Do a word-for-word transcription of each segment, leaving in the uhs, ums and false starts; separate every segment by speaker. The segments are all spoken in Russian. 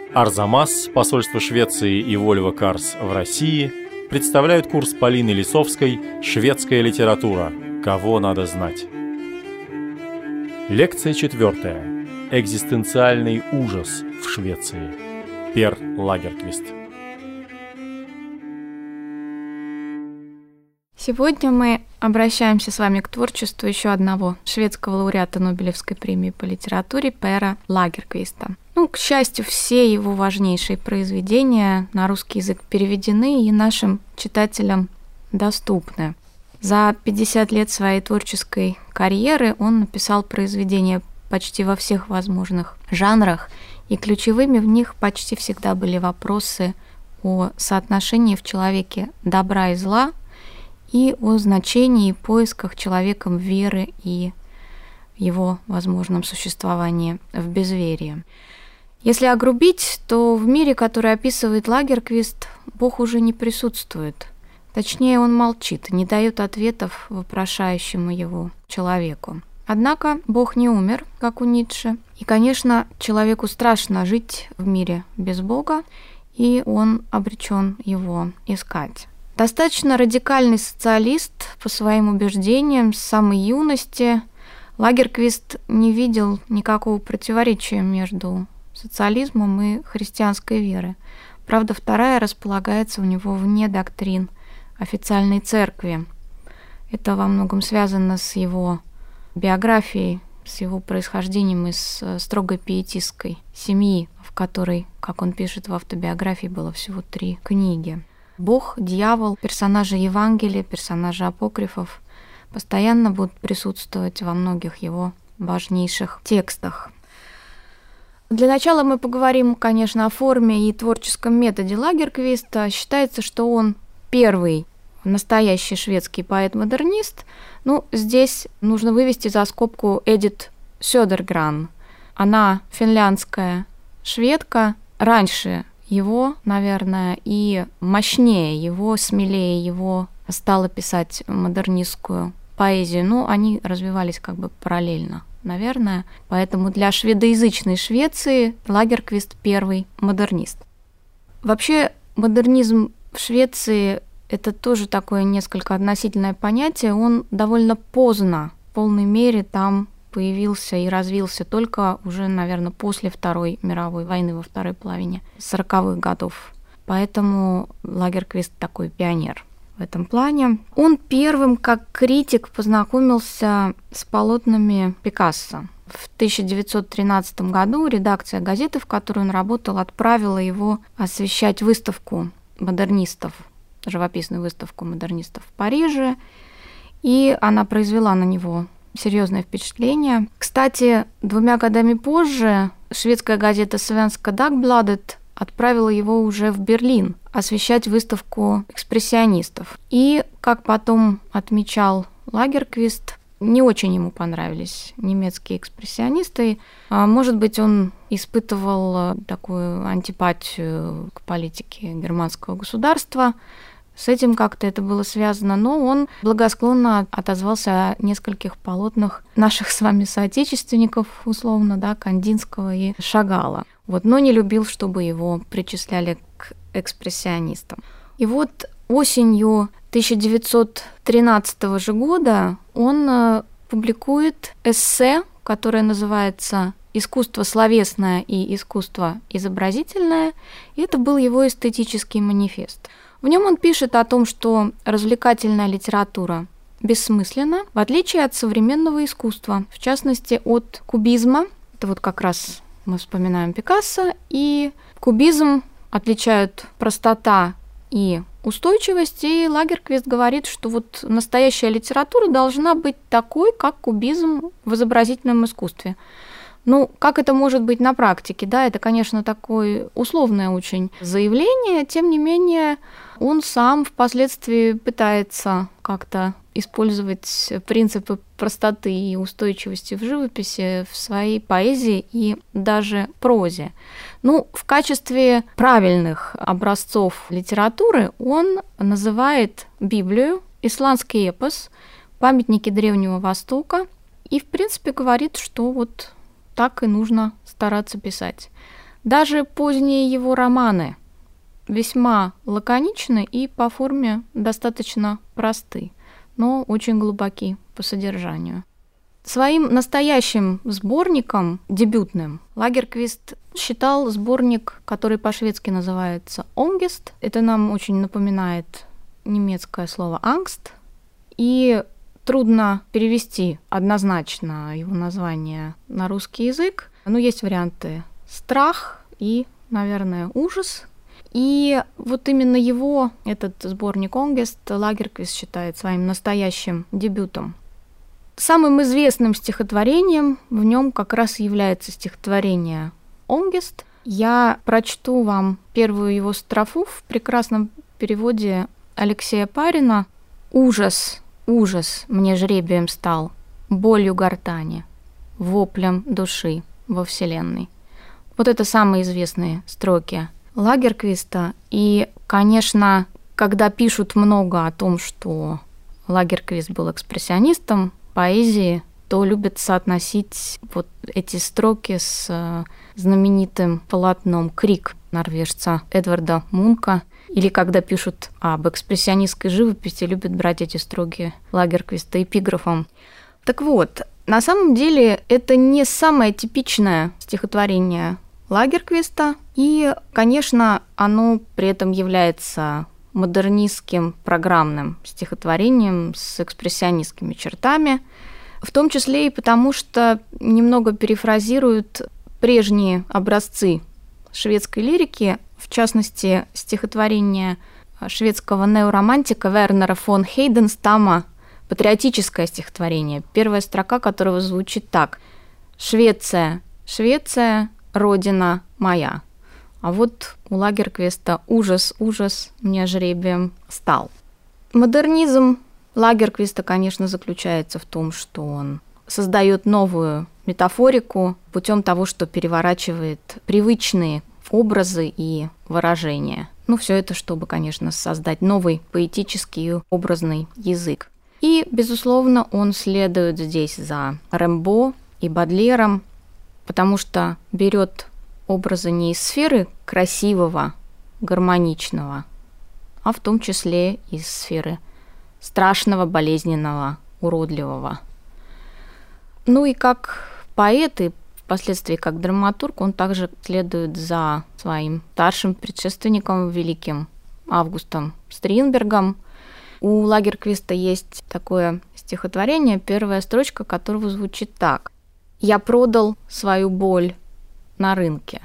Speaker 1: Арзамас, посольство Швеции и Вольво Карс в России представляют курс Полины Лисовской «Шведская литература. Кого надо знать?». Лекция четвертая. Экзистенциальный ужас в Швеции. Пер Лагерквист.
Speaker 2: Сегодня мы обращаемся с вами к творчеству еще одного шведского лауреата Нобелевской премии по литературе Пера Лагерквиста. Ну, к счастью, все его важнейшие произведения на русский язык переведены и нашим читателям доступны. За пятьдесят лет своей творческой карьеры он написал произведения почти во всех возможных жанрах, и ключевыми в них почти всегда были вопросы о соотношении в человеке добра и зла, и о значении и поисках человеком веры и его возможном существовании в безверии. Если огрубить, то в мире, который описывает Лагерквист, Бог уже не присутствует. Точнее, он молчит, не дает ответов вопрошающему его человеку. Однако Бог не умер, как у Ницше. И, конечно, человеку страшно жить в мире без Бога, и он обречен его искать. Достаточно радикальный социалист по своим убеждениям с самой юности, Лагерквист не видел никакого противоречия между социализмом и христианской верой. Правда, вторая располагается у него вне доктрин официальной церкви. Это во многом связано с его биографией, с его происхождением из строго пиетистской семьи, в которой, как он пишет в автобиографии, было всего три книги. Бог, дьявол, персонажи Евангелия, персонажи апокрифов постоянно будут присутствовать во многих его важнейших текстах. Для начала мы поговорим, конечно, о форме и творческом методе Лагерквиста. Считается, что он первый настоящий шведский поэт-модернист. Ну, здесь нужно вывести за скобку Эдит Сёдергран. Она финляндская шведка. Раньше его, наверное, и мощнее его, смелее его стала писать модернистскую поэзию. Ну, они развивались как бы параллельно, наверное. Поэтому для шведоязычной Швеции Лагерквист первый модернист. Вообще, модернизм в Швеции – это тоже такое несколько относительное понятие. Он довольно поздно, в полной мере там появился и развился только уже, наверное, после Второй мировой войны, во второй половине сороковых годов. Поэтому Лагерквист такой пионер в этом плане. Он первым, как критик, познакомился с полотнами Пикассо. В тысяча девятьсот тринадцатом году редакция газеты, в которой он работал, отправила его освещать выставку модернистов, живописную выставку модернистов в Париже, и она произвела на него серьезное впечатление. Кстати, двумя годами позже шведская газета «Свенска Дагбладет» отправила его уже в Берлин освещать выставку экспрессионистов. И, как потом отмечал Лагерквист, не очень ему понравились немецкие экспрессионисты. Может быть, он испытывал такую антипатию к политике германского государства. С этим как-то это было связано, но он благосклонно отозвался о нескольких полотнах наших с вами соотечественников, условно, да, Кандинского и Шагала. Вот, но не любил, чтобы его причисляли к экспрессионистам. И вот осенью тысяча девятьсот тринадцатого же года он публикует эссе, которое называется «Искусство словесное и искусство изобразительное». И это был его эстетический манифест. В нем он пишет о том, что развлекательная литература бессмысленна, в отличие от современного искусства, в частности, от кубизма. Это вот как раз мы вспоминаем Пикассо, и кубизм отличают простота и устойчивость, и Лагерквист говорит, что вот настоящая литература должна быть такой, как кубизм в изобразительном искусстве. Ну, как это может быть на практике? Да, это, конечно, такое условное очень заявление, тем не менее, он сам впоследствии пытается как-то использовать принципы простоты и устойчивости в живописи в своей поэзии и даже прозе. Ну, в качестве правильных образцов литературы он называет Библию, исландский эпос, памятники Древнего Востока и, в принципе, говорит, что вот так и нужно стараться писать. Даже поздние его романы весьма лаконичны и по форме достаточно просты, но очень глубоки по содержанию. Своим настоящим сборником, дебютным, Лагерквист считал сборник, который по-шведски называется «Ångest». Это нам очень напоминает немецкое слово «angst». И трудно перевести однозначно его название на русский язык. Но есть варианты «страх» и, наверное, «ужас». И вот именно его, этот сборник «Ångest», Лагерквист считает своим настоящим дебютом. Самым известным стихотворением в нем как раз является стихотворение «Ångest». Я прочту вам первую его строфу в прекрасном переводе Алексея Парина. «Ужас, ужас мне жребием стал, болью гортани, воплем души во вселенной». Вот это самые известные строки Лагерквиста. И, конечно, когда пишут много о том, что Лагерквист был экспрессионистом поэзии, то любят соотносить вот эти строки с знаменитым полотном «Крик» норвежца Эдварда Мунка. Или когда пишут об экспрессионистской живописи, любят брать эти строки Лагерквиста эпиграфом. Так вот, на самом деле это не самое типичное стихотворение Лагерквиста, и, конечно, оно при этом является модернистским программным стихотворением с экспрессионистскими чертами, в том числе и потому, что немного перефразируют прежние образцы шведской лирики, в частности, стихотворение шведского неоромантика Вернера фон Хейденстама, патриотическое стихотворение, первая строка которого звучит так: «Швеция, Швеция, родина моя». А вот у Лагерквиста «Ужас, ужас мне жребием стал». Модернизм Лагерквиста, конечно, заключается в том, что он создает новую метафорику путем того, что переворачивает привычные образы и выражения. Ну, все это, чтобы, конечно, создать новый поэтический и образный язык. И, безусловно, он следует здесь за Рембо и Бодлером, потому что берет образы не из сферы красивого, гармоничного, а в том числе из сферы страшного, болезненного, уродливого. Ну и как поэт и впоследствии как драматург он также следует за своим старшим предшественником, великим Августом Стринбергом. У Лагерквиста есть такое стихотворение, первая строчка которого звучит так: «Я продал свою боль на рынке».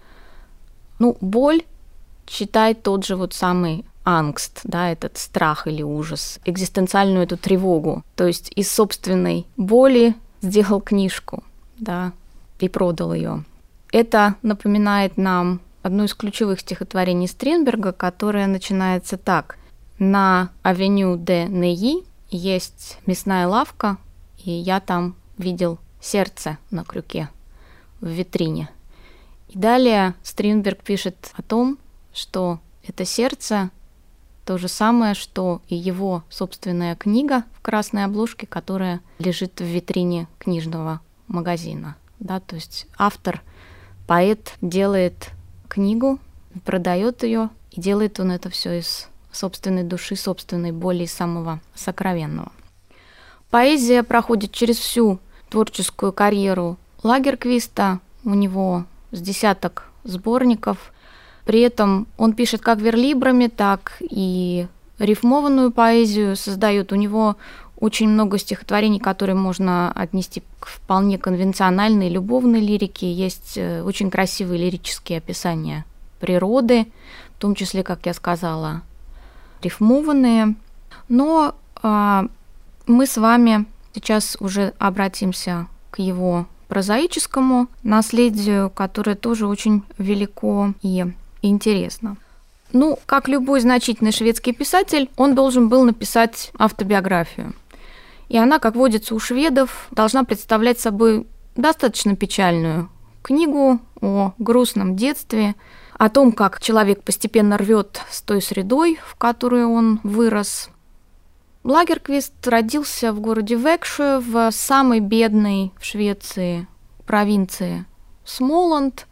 Speaker 2: Ну, боль, читай тот же вот самый ангст, да, этот страх или ужас, экзистенциальную эту тревогу. То есть из собственной боли сделал книжку, да, и продал ее. Это напоминает нам одно из ключевых стихотворений Стринберга, которое начинается так: «На авеню де Неи есть мясная лавка, и я там видел сердце на крюке в витрине». И далее Стринберг пишет о том, что это сердце то же самое, что и его собственная книга в красной обложке, которая лежит в витрине книжного магазина. Да, то есть автор, поэт делает книгу, продает ее, и делает он это все из собственной души, собственной боли и самого сокровенного. Поэзия проходит через всю творческую карьеру Лагерквиста. У него с десяток сборников. При этом он пишет как верлибрами, так и рифмованную поэзию создает. У него очень много стихотворений, которые можно отнести к вполне конвенциональной любовной лирике. Есть очень красивые лирические описания природы, в том числе, как я сказала, рифмованные. Но а, мы с вами сейчас уже обратимся к его прозаическому наследию, которое тоже очень велико и интересно. Ну, как любой значительный шведский писатель, он должен был написать автобиографию. И она, как водится у шведов, должна представлять собой достаточно печальную книгу о грустном детстве, о том, как человек постепенно рвет с той средой, в которой он вырос. Лагерквист родился в городе Växjö, в самой бедной в Швеции провинции Смоланд.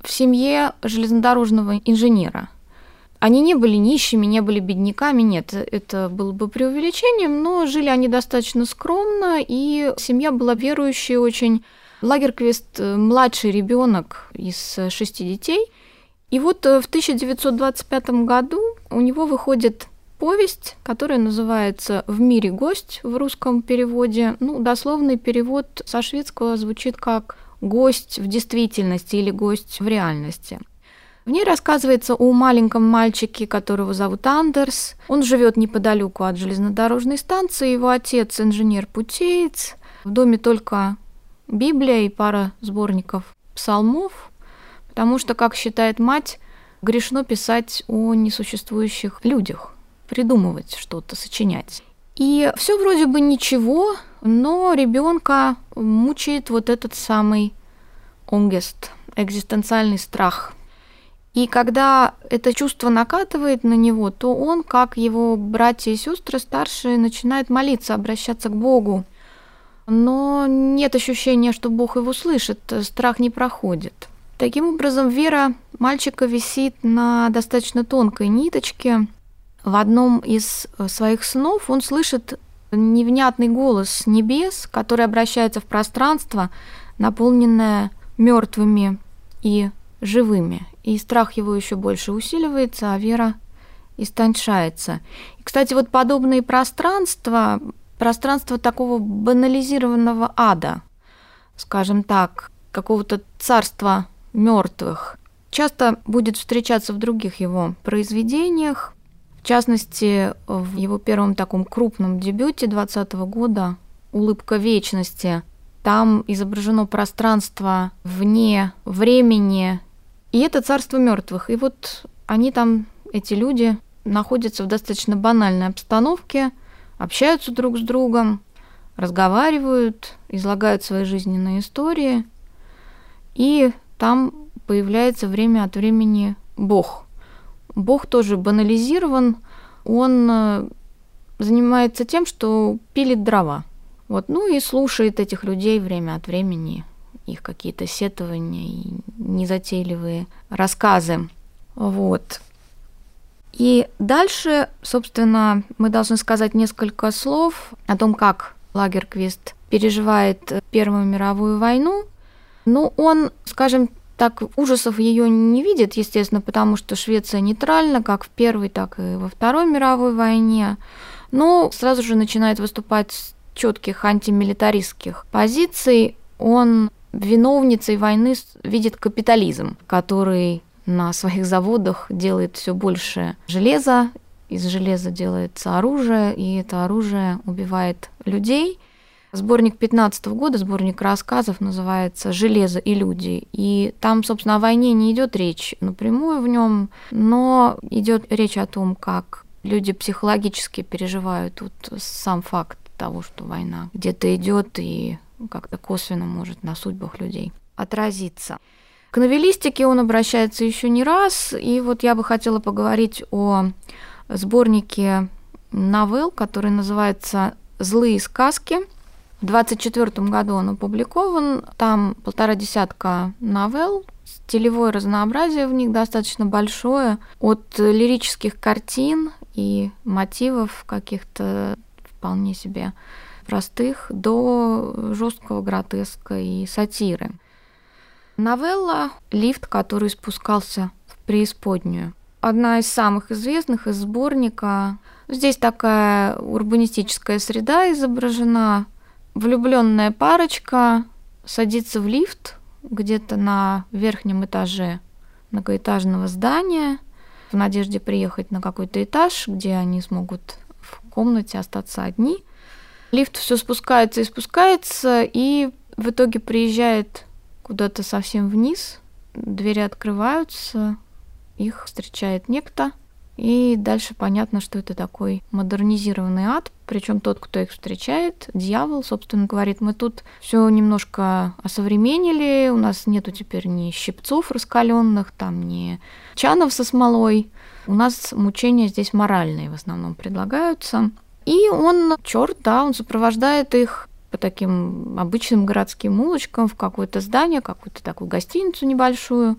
Speaker 2: в семье железнодорожного инженера. Они не были нищими, не были бедняками, нет, это было бы преувеличением, но жили они достаточно скромно, и семья была верующей очень. Лагерквист – младший ребенок из шести детей. И вот в тысяча девятьсот двадцать пятом году у него выходит повесть, которая называется «В мире гость» в русском переводе. Ну, дословный перевод со шведского звучит как «гость в действительности» или «гость в реальности». В ней рассказывается о маленьком мальчике, которого зовут Андерс. Он живет неподалеку от железнодорожной станции. Его отец – инженер-путеец. В доме только Библия и пара сборников псалмов, потому что, как считает мать, грешно писать о несуществующих людях, придумывать что-то, сочинять. И все вроде бы ничего, но ребенка мучает вот этот самый онгест, экзистенциальный страх. И когда это чувство накатывает на него, то он, как его братья и сестры старшие, начинает молиться, обращаться к Богу. Но нет ощущения, что Бог его слышит, страх не проходит. Таким образом, вера мальчика висит на достаточно тонкой ниточке. В одном из своих снов он слышит невнятный голос с небес, который обращается в пространство, наполненное мертвыми и живыми. И страх его еще больше усиливается, а вера истончается. И, кстати, вот подобные пространства, пространство такого банализированного ада, скажем так, какого-то царства мертвых, часто будет встречаться в других его произведениях. В частности, в его первом таком крупном дебюте двадцатого года «Улыбка вечности». Там изображено пространство вне времени, и это царство мертвых. И вот они там, эти люди, находятся в достаточно банальной обстановке, общаются друг с другом, разговаривают, излагают свои жизненные истории, и там появляется время от времени Бог. Бог тоже банализирован, он занимается тем, что пилит дрова. Вот, ну и слушает этих людей время от времени, их какие-то сетования и незатейливые рассказы. Вот. И дальше, собственно, мы должны сказать несколько слов о том, как Лагерквист переживает Первую мировую войну. Ну, он, скажем так, ужасов ее не видит, естественно, потому что Швеция нейтральна, как в Первой, так и во Второй мировой войне, но сразу же начинает выступать с четких антимилитаристских позиций. Он виновницей войны видит капитализм, который на своих заводах делает все больше железа, из железа делается оружие, и это оружие убивает людей. Сборник пятнадцатого года, сборник рассказов, называется «Железо и люди». И там, собственно, о войне не идет речь напрямую в нем, но идет речь о том, как люди психологически переживают вот сам факт того, что война где-то идет и как-то косвенно может на судьбах людей отразиться. К новеллистике он обращается еще не раз, и вот я бы хотела поговорить о сборнике новелл, который называется «Злые сказки». В двадцать четвёртом году он опубликован, там полтора десятка новелл, стилевое разнообразие в них достаточно большое, от лирических картин и мотивов каких-то вполне себе простых до жесткого гротеска и сатиры. Новелла «Лифт, который спускался в преисподнюю». Одна из самых известных из сборника. Здесь такая урбанистическая среда изображена. Влюбленная парочка садится в лифт где-то на верхнем этаже многоэтажного здания в надежде приехать на какой-то этаж, где они смогут в комнате остаться одни. Лифт все спускается и спускается, и в итоге приезжает куда-то совсем вниз. Двери открываются, их встречает некто. И дальше понятно, что это такой модернизированный ад. Причем тот, кто их встречает, дьявол, собственно, говорит: мы тут все немножко осовременили, у нас нету теперь ни щипцов раскаленных, там ни чанов со смолой. У нас мучения здесь моральные в основном предлагаются. И он, черт, да, он сопровождает их по таким обычным городским улочкам в какое-то здание, какую-то такую гостиницу небольшую.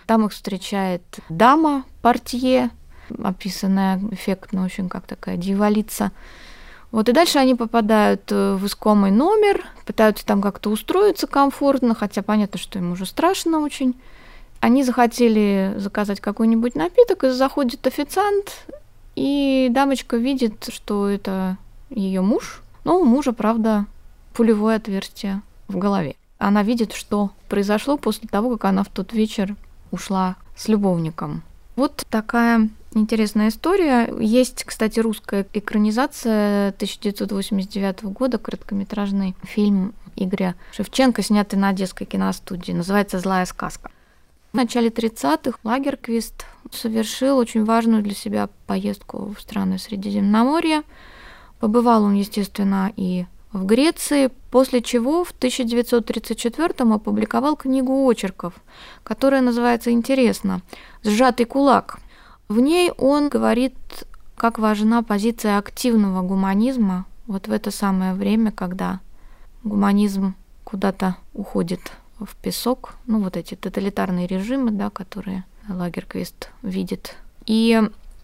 Speaker 2: Там их встречает дама портье, описанная эффектно, очень как такая дьяволица. Вот, и дальше они попадают в искомый номер, пытаются там как-то устроиться комфортно, хотя понятно, что им уже страшно очень. Они захотели заказать какой-нибудь напиток, и заходит официант, и дамочка видит, что это ее муж. Но у мужа, правда, пулевое отверстие в голове. Она видит, что произошло после того, как она в тот вечер ушла с любовником. Вот такая интересная история. Есть, кстати, русская экранизация тысяча девятьсот восемьдесят девятого года, короткометражный фильм Игоря Шевченко, снятый на Одесской киностудии. Называется «Злая сказка». В начале тридцатых Лагерквист совершил очень важную для себя поездку в страны Средиземноморья. Побывал он, естественно, и в Греции, после чего в тысяча девятьсот тридцать четвёртом опубликовал книгу очерков, которая называется интересно «Сжатый кулак». В ней он говорит, как важна позиция активного гуманизма вот в это самое время, когда гуманизм куда-то уходит в песок, ну вот эти тоталитарные режимы, да, которые Лагерквист видит. И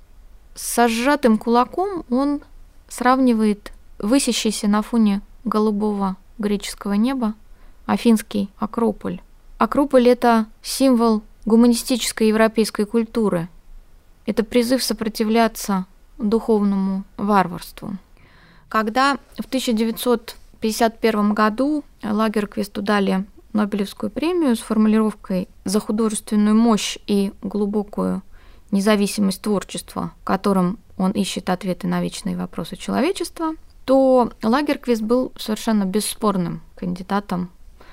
Speaker 2: со сжатым кулаком он сравнивает высящийся на фоне голубого греческого неба Афинский Акрополь. Акрополь – это символ гуманистической европейской культуры. Это призыв сопротивляться духовному варварству. Когда в тысяча девятьсот пятьдесят первом году Лагерквисту дали Нобелевскую премию с формулировкой «За художественную мощь и глубокую независимость творчества», которым он ищет ответы на вечные вопросы человечества, то Лагерквист был совершенно бесспорным кандидатом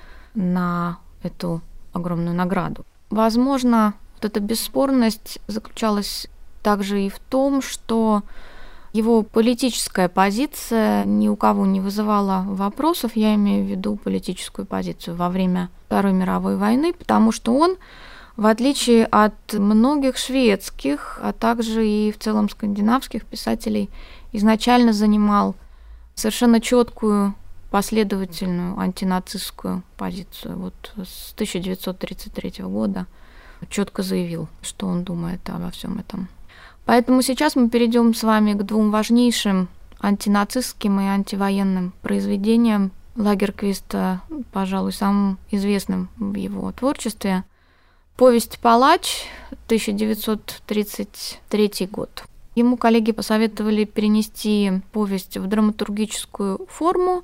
Speaker 2: на эту огромную награду. Возможно, вот эта бесспорность заключалась также и в том, что его политическая позиция ни у кого не вызывала вопросов, я имею в виду политическую позицию во время Второй мировой войны, потому что он, в отличие от многих шведских, а также и в целом скандинавских писателей, изначально занимал совершенно четкую, последовательную антинацистскую позицию. Вот с тысяча девятьсот тридцать третьего года четко заявил, что он думает обо всем этом. Поэтому сейчас мы перейдем с вами к двум важнейшим антинацистским и антивоенным произведениям Лагерквиста, пожалуй, самым известным в его творчестве. Повесть «Палач», тысяча девятьсот тридцать третий год. Ему коллеги посоветовали перенести повесть в драматургическую форму,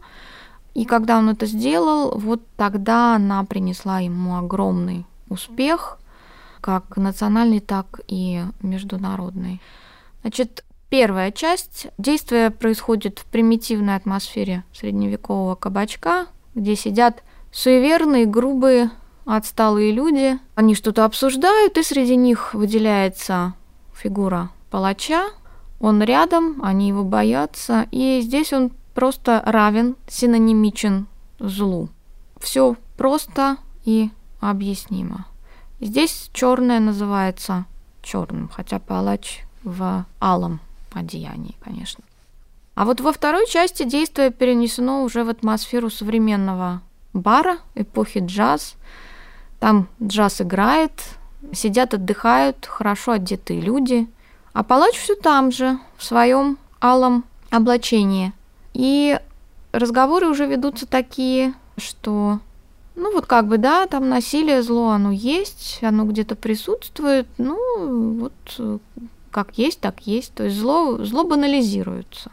Speaker 2: и когда он это сделал, вот тогда она принесла ему огромный успех, как национальный, так и международный. Значит, первая часть. Действие происходит в примитивной атмосфере средневекового кабачка, где сидят суеверные, грубые, отсталые люди. Они что-то обсуждают, и среди них выделяется фигура палача. Он рядом, они его боятся, и здесь он просто равен, синонимичен злу. Все просто и объяснимо. Здесь черное называется черным, хотя палач в алом одеянии, конечно. А вот во второй части действие перенесено уже в атмосферу современного бара, эпохи джаз. Там джаз играет, сидят, отдыхают, хорошо одетые люди, а палач все там же, в своем алом облачении. И разговоры уже ведутся такие, что... Ну вот как бы, да, там насилие, зло, оно есть, оно где-то присутствует, ну вот как есть, так есть, то есть зло, зло банализируется.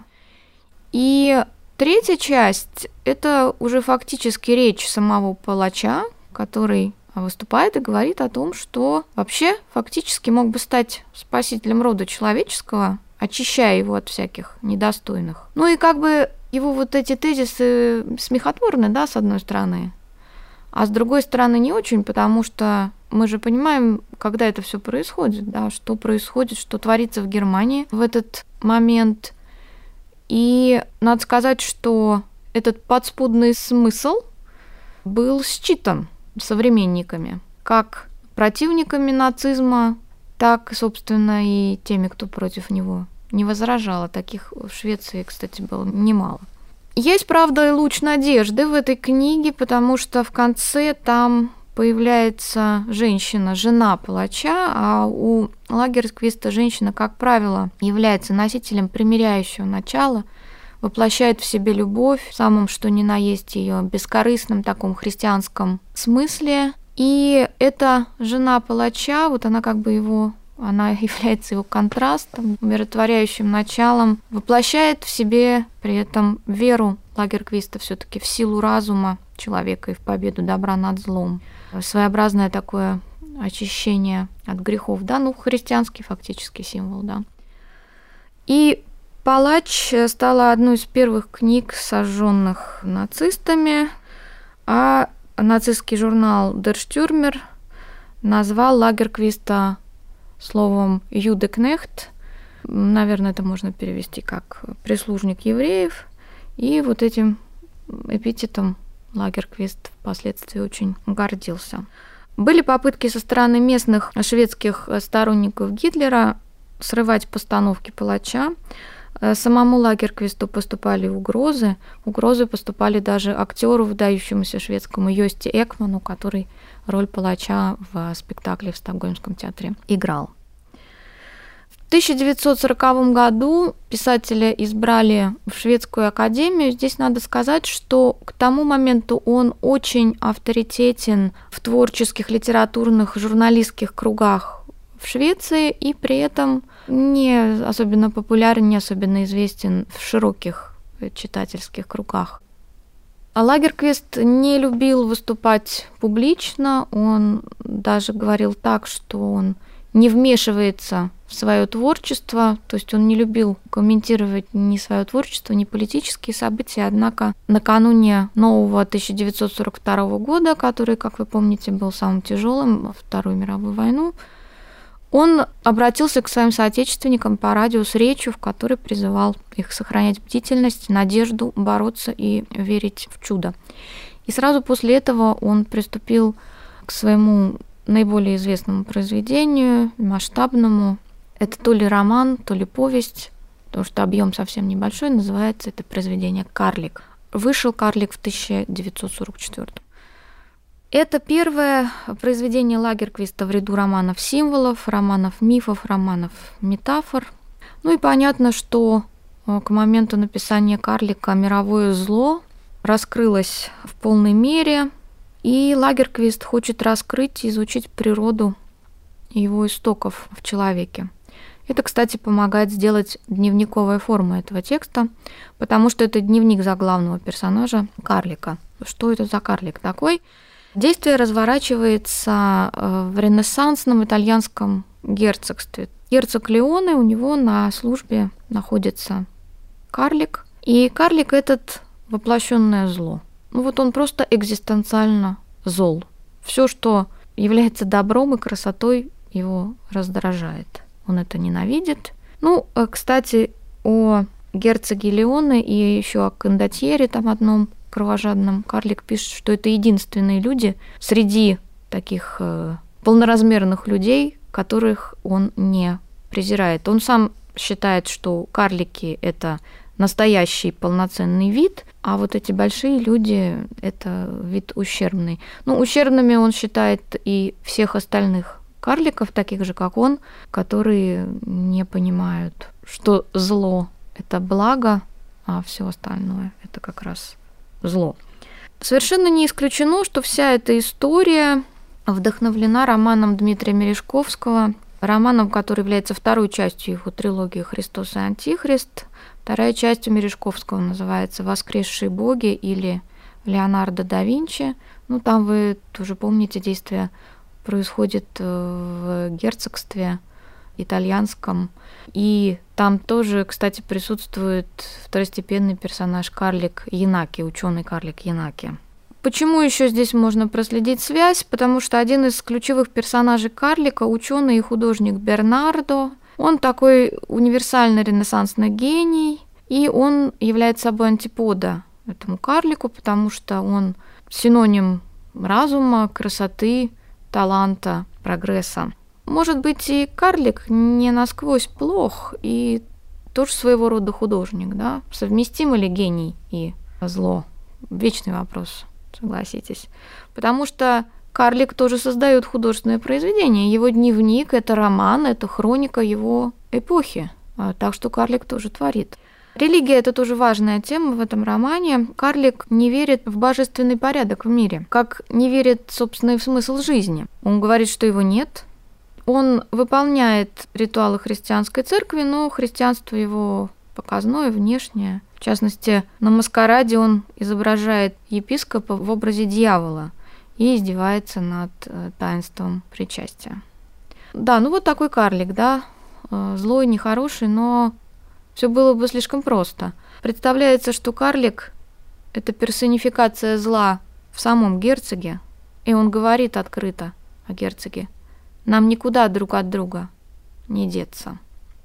Speaker 2: И третья часть – это уже фактически речь самого палача, который выступает и говорит о том, что вообще фактически мог бы стать спасителем рода человеческого, очищая его от всяких недостойных. Ну и как бы его вот эти тезисы смехотворны, да, с одной стороны, а с другой стороны не очень, потому что мы же понимаем, когда это все происходит, да, что происходит, что творится в Германии в этот момент. И надо сказать, что этот подспудный смысл был считан современниками, как противниками нацизма, так, собственно, и теми, кто против него не возражал. А таких в Швеции, кстати, было немало. Есть, правда, и луч надежды в этой книге, потому что в конце там появляется женщина, жена палача, а у Лагерквиста женщина, как правило, является носителем примиряющего начала, воплощает в себе любовь в самом что ни на есть ее бескорыстном таком христианском смысле. И эта жена палача, вот она как бы его, она является его контрастом, умиротворяющим началом, воплощает в себе при этом веру Лагерквиста все-таки в силу разума человека и в победу добра над злом. Своеобразное такое очищение от грехов, да, ну, христианский фактически символ, да. И «Палач» стала одной из первых книг, сожженных нацистами, а нацистский журнал Der Stürmer назвал Лагерквиста словом «юдекнехт», наверное, это можно перевести как «прислужник евреев», и вот этим эпитетом Лагерквист впоследствии очень гордился. Были попытки со стороны местных шведских сторонников Гитлера срывать постановки «Палача». Самому Лагерквисту поступали угрозы. Угрозы поступали даже актеру, выдающемуся шведскому Йости Экману, который роль палача в спектакле в Стокгольмском театре играл. В тысяча девятьсот сороковом году писателя избрали в шведскую академию. Здесь надо сказать, что к тому моменту он очень авторитетен в творческих, литературных, журналистских кругах в Швеции и при этом не особенно популярен, не особенно известен в широких читательских кругах. А Лагерквист не любил выступать публично, он даже говорил так, что он не вмешивается в свое творчество, то есть он не любил комментировать ни свое творчество, ни политические события, однако накануне нового тысяча девятьсот сорок второго года, который, как вы помните, был самым тяжелым во Вторую мировую войну, он обратился к своим соотечественникам по радио с речью, в которой призывал их сохранять бдительность, надежду, бороться и верить в чудо. И сразу после этого он приступил к своему наиболее известному произведению, масштабному. Это то ли роман, то ли повесть, потому что объем совсем небольшой, называется это произведение «Карлик». Вышел «Карлик» в тысяча девятьсот сорок четвёртом. Это первое произведение Лагерквиста в ряду романов-символов, романов-мифов, романов-метафор. Ну и понятно, что к моменту написания «Карлика» мировое зло раскрылось в полной мере, и Лагерквист хочет раскрыть и изучить природу его истоков в человеке. Это, кстати, помогает сделать дневниковая форма этого текста, потому что это дневник заглавного персонажа Карлика. Что это за карлик такой? Действие разворачивается в ренессансном итальянском герцогстве. Герцог Леоне, у него на службе находится карлик, и карлик этот воплощенное зло. Ну вот он просто экзистенциально зол. Все, что является добром и красотой, его раздражает. Он это ненавидит. Ну, кстати, о герцоге Леоне и еще о кондотьере там одном кровожадном карлик пишет, что это единственные люди среди таких э, полноразмерных людей, которых он не презирает. Он сам считает, что карлики – это настоящий полноценный вид, а вот эти большие люди – это вид ущербный. Ну, ущербными он считает и всех остальных карликов, таких же, как он, которые не понимают, что зло – это благо, а все остальное – это как раз зло. Совершенно не исключено, что вся эта история вдохновлена романом Дмитрия Мережковского, романом, который является второй частью его трилогии «Христос и Антихрист». Вторая часть у Мережковского называется «Воскресшие боги» или «Леонардо да Винчи». Ну, там вы тоже помните, действие происходит в герцогстве итальянском. И там тоже, кстати, присутствует второстепенный персонаж карлик Янаки, ученый-карлик Янаки. Почему еще здесь можно проследить связь? Потому что один из ключевых персонажей карлика, ученый и художник Бернардо, он такой универсальный ренессансный гений, и он является собой антипода этому карлику, потому что он синоним разума, красоты, таланта, прогресса. Может быть, и карлик не насквозь плох, и тоже своего рода художник, да? Совместимы ли гений и зло? Вечный вопрос, согласитесь. Потому что карлик тоже создает художественное произведение. Его дневник – это роман, это хроника его эпохи. Так что карлик тоже творит. Религия – это тоже важная тема в этом романе. Карлик не верит в божественный порядок в мире, как не верит, собственно, в смысл жизни. Он говорит, что его нет. Он выполняет ритуалы христианской церкви, но христианство его показное, внешнее. В частности, на маскараде он изображает епископа в образе дьявола и издевается над таинством причастия. Да, ну вот такой карлик, да, злой, нехороший, но все было бы слишком просто. Представляется, что карлик – это персонификация зла в самом герцоге, и он говорит открыто о герцоге: «Нам никуда друг от друга не деться».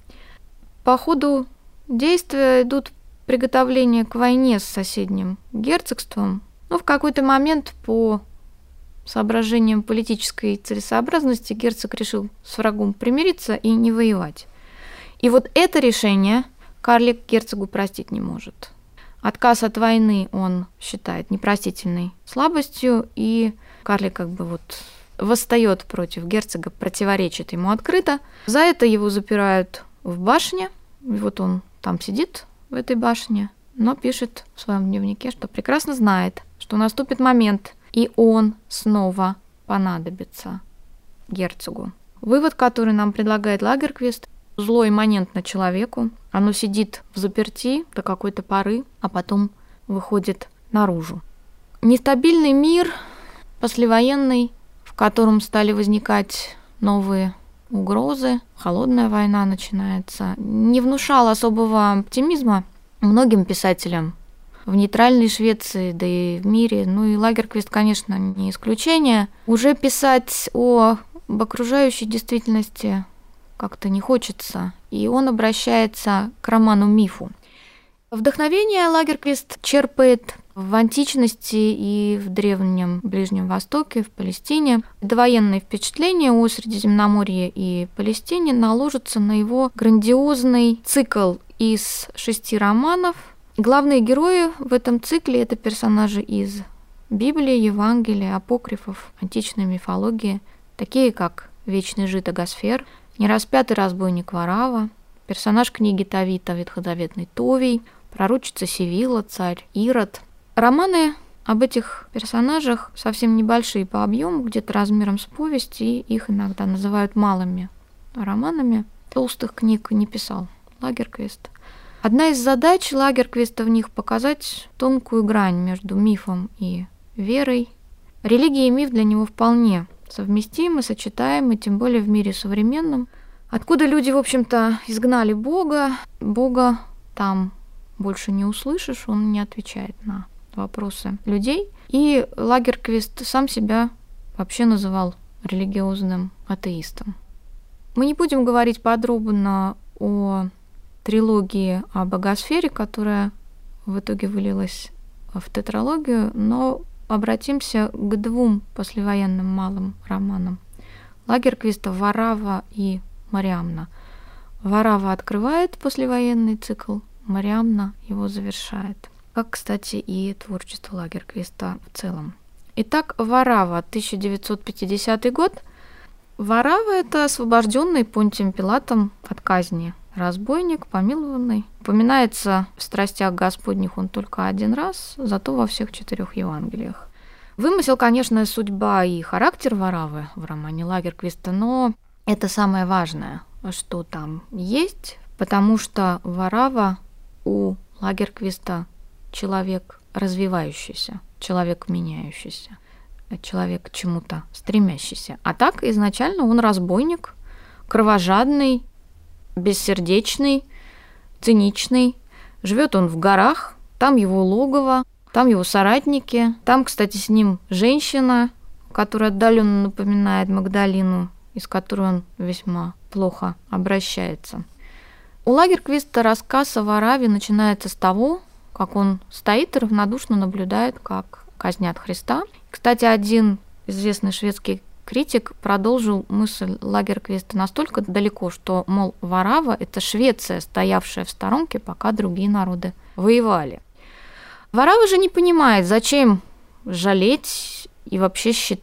Speaker 2: По ходу действия идут приготовления к войне с соседним герцогством, но в какой-то момент по соображениям политической целесообразности герцог решил с врагом примириться и не воевать. И вот это решение карлик герцогу простить не может. Отказ от войны он считает непростительной слабостью, и карлик как бы вот восстает против герцога, противоречит ему открыто. За это его запирают в башне, и вот он там сидит в этой башне, но пишет в своем дневнике, что прекрасно знает, что наступит момент, и он снова понадобится герцогу. Вывод, который нам предлагает Лагерквист: зло имманентно человеку, оно сидит в заперти до какой-то поры, а потом выходит наружу. Нестабильный мир, послевоенный, в котором стали возникать новые угрозы, холодная война начинается, не внушал особого оптимизма многим писателям в нейтральной Швеции, да и в мире. Ну и Лагерквист, конечно, не исключение. Уже писать о, об окружающей действительности как-то не хочется, и он обращается к роману-мифу. Вдохновение Лагерквист черпает в античности и в древнем Ближнем Востоке, в Палестине. Довоенные впечатления о Средиземноморье и Палестине наложатся на его грандиозный цикл из шести романов. Главные герои в этом цикле – это персонажи из Библии, Евангелия, апокрифов, античной мифологии, такие как вечный жид Агасфер, нераспятый разбойник Варава, персонаж книги Товита, ветхозаветный Товий, пророчица Севила, царь Ирод. Романы об этих персонажах совсем небольшие по объему, где-то размером с повесть, и их иногда называют малыми романами. Толстых книг не писал Лагерквист. Одна из задач Лагерквиста в них показать тонкую грань между мифом и верой. Религия и миф для него вполне совместимы, сочетаемы, тем более в мире современном, откуда люди, в общем-то, изгнали Бога. Бога там больше не услышишь, он не отвечает на вопросы людей. И Лагерквист сам себя вообще называл религиозным атеистом. Мы не будем говорить подробно о трилогии об Агасфере, которая в итоге вылилась в тетралогию, но обратимся к двум послевоенным малым романам Лагерквиста: «Варава» и «Мариамна». «Варава» открывает послевоенный цикл, «Мариамна» его завершает, как, кстати, и творчество Лагерквиста в целом. Итак, «Варава», тысяча девятьсот пятидесятый год. Варава – это освобожденный Понтием Пилатом от казни разбойник, помилованный. Упоминается в «Страстях Господних» он только один раз, зато во всех четырех Евангелиях. Вымысел, конечно, судьба и характер Варавы в романе Лагерквиста, но это самое важное, что там есть, потому что Варава у Лагерквиста человек развивающийся, человек меняющийся, человек к чему-то стремящийся. А так изначально он разбойник, кровожадный, бессердечный, циничный. Живет он в горах, там его логово, там его соратники. Там, кстати, с ним женщина, которая отдаленно напоминает Магдалину, и с которой он весьма плохо обращается. У Лагерквиста рассказ о Вараве начинается с того, как он стоит и равнодушно наблюдает, как казнят Христа. Кстати, один известный шведский критик продолжил мысль Лагерквиста настолько далеко, что, мол, Варава – это Швеция, стоявшая в сторонке, пока другие народы воевали. Варава же не понимает, зачем жалеть и вообще считать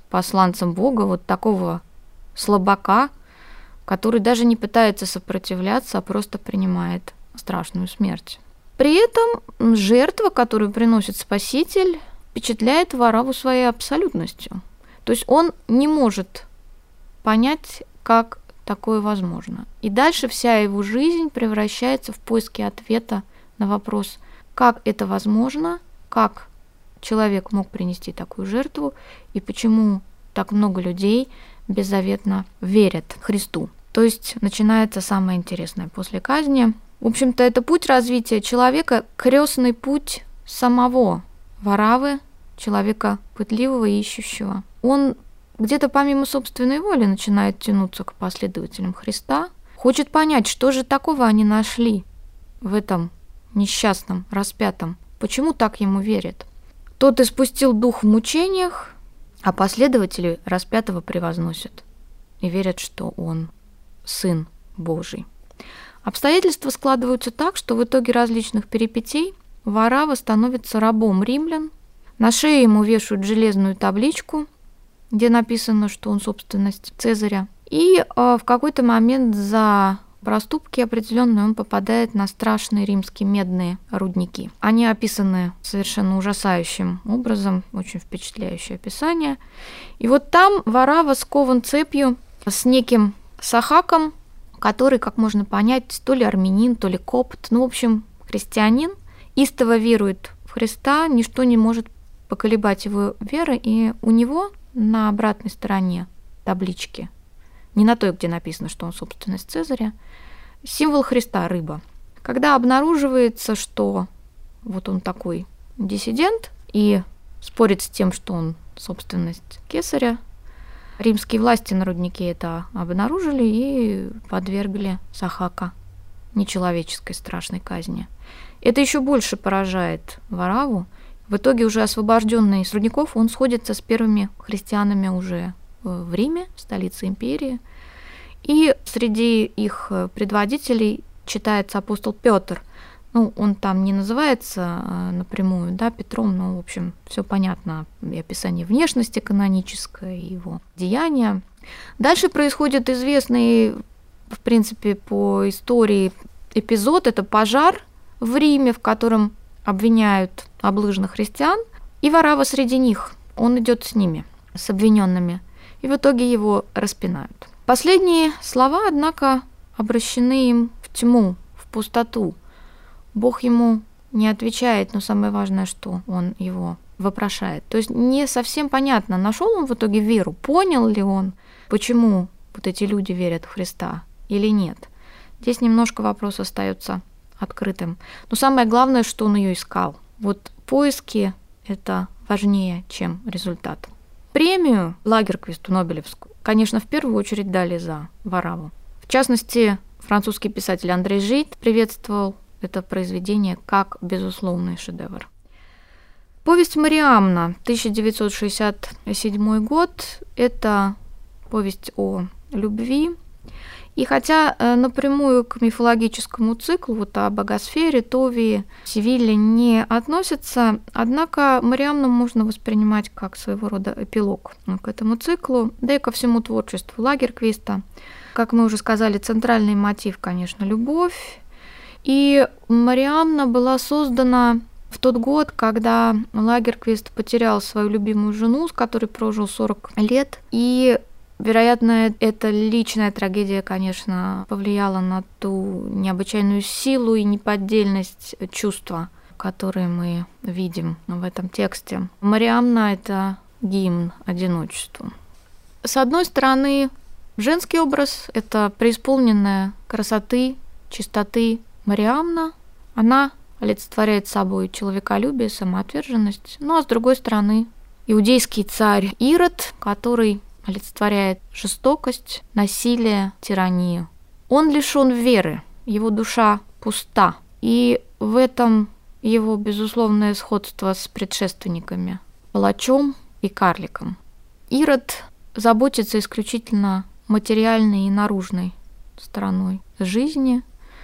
Speaker 2: посланцем Бога, вот такого слабака, который даже не пытается сопротивляться, а просто принимает страшную смерть. При этом жертва, которую приносит Спаситель, впечатляет Варавву своей абсолютностью. То есть он не может понять, как такое возможно. И дальше вся его жизнь превращается в поиски ответа на вопрос, как это возможно, как человек мог принести такую жертву и почему так много людей беззаветно верят Христу. То есть начинается самое интересное после казни. В общем-то, это путь развития человека, крестный путь самого Вараввы, человека пытливого и ищущего. Он где-то помимо собственной воли начинает тянуться к последователям Христа, хочет понять, что же такого они нашли в этом несчастном, распятом, почему так ему верят. Тот испустил дух в мучениях, а последователи распятого превозносят и верят, что он Сын Божий. Обстоятельства складываются так, что в итоге различных перипетий Варавва становится рабом римлян, на шее ему вешают железную табличку, где написано, что он собственность Цезаря, и э, в какой-то момент за проступки определенные он попадает на страшные римские медные рудники. Они описаны совершенно ужасающим образом, очень впечатляющее описание. И вот там Варавва скован цепью с неким Сахаком, который, как можно понять, то ли армянин, то ли копт, ну, в общем, христианин, истово верует в Христа, ничто не может поколебать его веры, и у него на обратной стороне таблички, не на той, где написано, что он собственность Цезаря, символ Христа – рыба. Когда обнаруживается, что вот он такой диссидент и спорит с тем, что он собственность Кесаря, римские власти на руднике это обнаружили и подвергли Сахака нечеловеческой страшной казни. Это еще больше поражает Варавву. В итоге, уже освобожденный из рудников, он сходится с первыми христианами уже в Риме, столице империи. И среди их предводителей читается апостол Петр. Ну, он там не называется напрямую, да, Петром, но, в общем, все понятно. И описание внешности каноническое, и его деяния. Дальше происходит известный, в принципе, по истории эпизод. Это пожар в Риме, в котором обвиняют облыжных христиан, и Варавва среди них. Он идет с ними, с обвиненными, и в итоге его распинают. Последние слова, однако, обращены им в тьму, в пустоту. Бог ему не отвечает, но самое важное, что он его вопрошает. То есть не совсем понятно, нашел он в итоге веру, понял ли он, почему вот эти люди верят в Христа или нет. Здесь немножко вопрос остается открытым. Но самое главное, что он ее искал. Вот поиски – это важнее, чем результат. Премию Лагерквисту Нобелевскую, конечно, в первую очередь дали за Варавву. В частности, французский писатель Андрей Жид приветствовал это произведение как безусловный шедевр. Повесть Мариамна, тысяча девятьсот шестьдесят седьмой год, это повесть о любви. И хотя напрямую к мифологическому циклу, вот о богосфере, Товии, Севилле не относится, однако Мариамну можно воспринимать как своего рода эпилог к этому циклу, да и ко всему творчеству Лагерквиста. Как мы уже сказали, центральный мотив, конечно, любовь. И Мариамна была создана в тот год, когда Лагерквист потерял свою любимую жену, с которой прожил сорок лет, и вероятно, эта личная трагедия, конечно, повлияла на ту необычайную силу и неподдельность чувства, которые мы видим в этом тексте. Мариамна – это гимн одиночеству. С одной стороны, женский образ – это преисполненная красоты, чистоты Мариамна. Она олицетворяет собой человеколюбие, самоотверженность. Ну а с другой стороны, иудейский царь Ирод, который олицетворяет жестокость, насилие, тиранию. Он лишён веры, его душа пуста. И в этом его безусловное сходство с предшественниками – палачом и карликом. Ирод заботится исключительно материальной и наружной стороной жизни,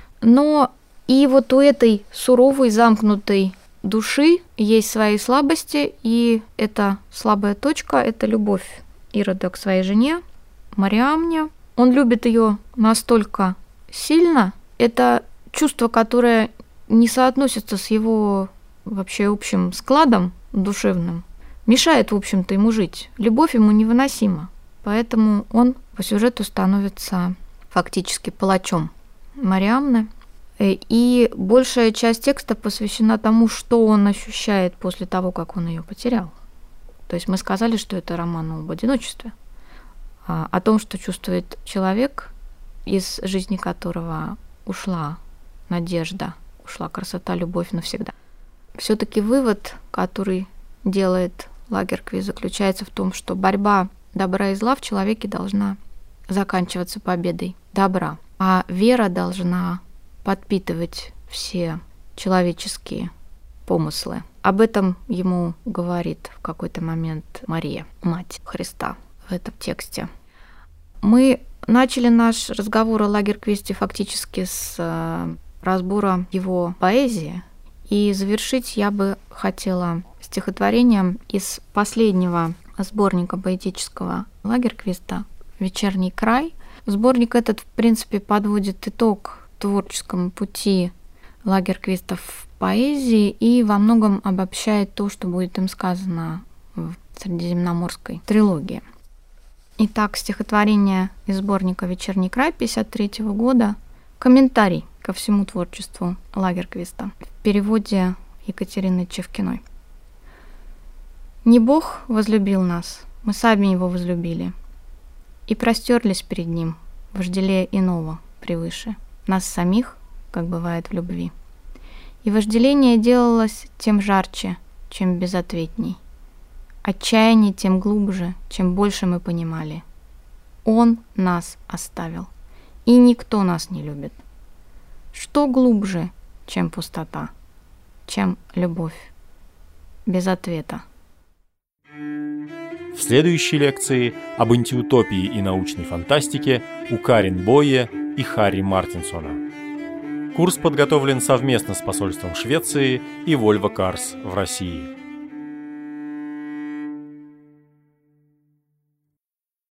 Speaker 2: но и вот у этой суровой, замкнутой души есть свои слабости, и эта слабая точка – это любовь. Ирода к своей жене, Мариамне. Он любит ее настолько сильно. Это чувство, которое не соотносится с его вообще общим складом душевным, мешает, в общем-то, ему жить. Любовь ему невыносима. Поэтому он по сюжету становится фактически палачом Мариамны. И большая часть текста посвящена тому, что он ощущает после того, как он ее потерял. То есть мы сказали, что это роман об одиночестве, о том, что чувствует человек, из жизни которого ушла надежда, ушла красота, любовь навсегда. Все-таки вывод, который делает Лагерквист, заключается в том, что борьба добра и зла в человеке должна заканчиваться победой добра, а вера должна подпитывать все человеческие помыслы. Об этом ему говорит в какой-то момент Мария, мать Христа, в этом тексте. Мы начали наш разговор о Лагерквисте фактически с разбора его поэзии, и завершить я бы хотела стихотворением из последнего сборника поэтического Лагерквиста «Вечерний край». Сборник этот, в принципе, подводит итог творческому пути Лагерквиста в поэзии и во многом обобщает то, что будет им сказано в средиземноморской трилогии. Итак, стихотворение из сборника «Вечерний край» пятьдесят третьего года. Комментарий ко всему творчеству Лагерквиста в переводе Екатерины Чевкиной. «Не Бог возлюбил нас, мы сами его возлюбили, и простерлись перед ним, вожделея иного превыше нас самих, как бывает в любви. И вожделение делалось тем жарче, чем безответней, отчаяние тем глубже, чем больше мы понимали. Он нас оставил, и никто нас не любит. Что глубже, чем пустота, чем любовь без ответа?»
Speaker 1: В следующей лекции об антиутопии и научной фантастике у Карин Бойе и Харри Мартинсона. Курс подготовлен совместно с посольством Швеции и Volvo Cars в России.